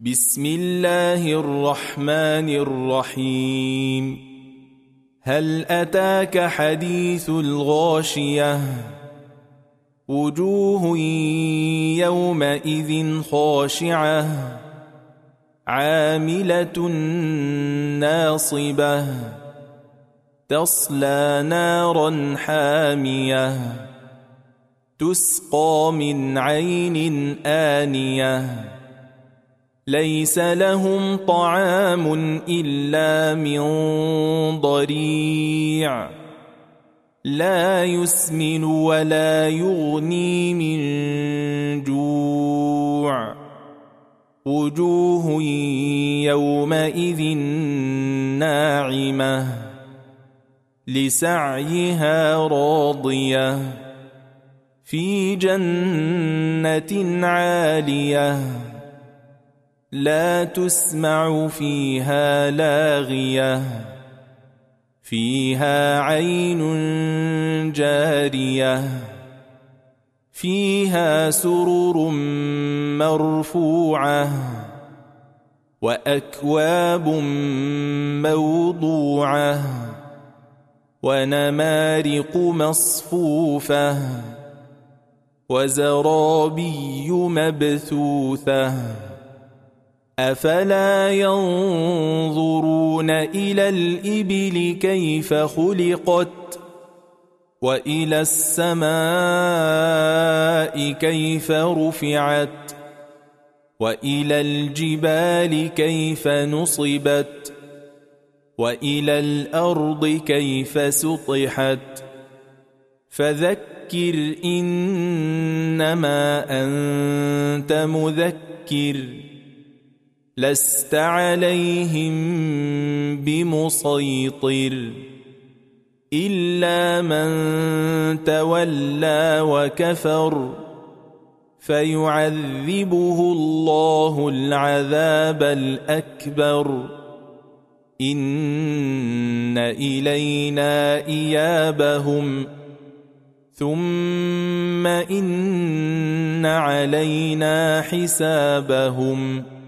بسم الله الرحمن الرحيم هل أتاك حديث الغاشية وجوه يومئذ خاشعة عاملة ناصبة تصلى نارا حامية تسقى من عين آنية ليس لهم طعام إلا من ضريع لا يسمن ولا يغني من جوع وجوه يومئذ ناعمة لسعيها راضية في جنة عالية لا تسمع فيها لاغية فيها عين جارية فيها سرر مرفوعة وأكواب موضوعة ونمارق مصفوفة وزرابي مبثوثة أفلا ينظرون إلى الإبل كيف خلقت وإلى السماء كيف رفعت وإلى الجبال كيف نصبت وإلى الأرض كيف سطحت فذكر إنما أنت مذكر لست عليهم بمسيطر إلا من تولى وكفر فيعذبه الله العذاب الأكبر إن إلينا إيابهم ثم إن علينا حسابهم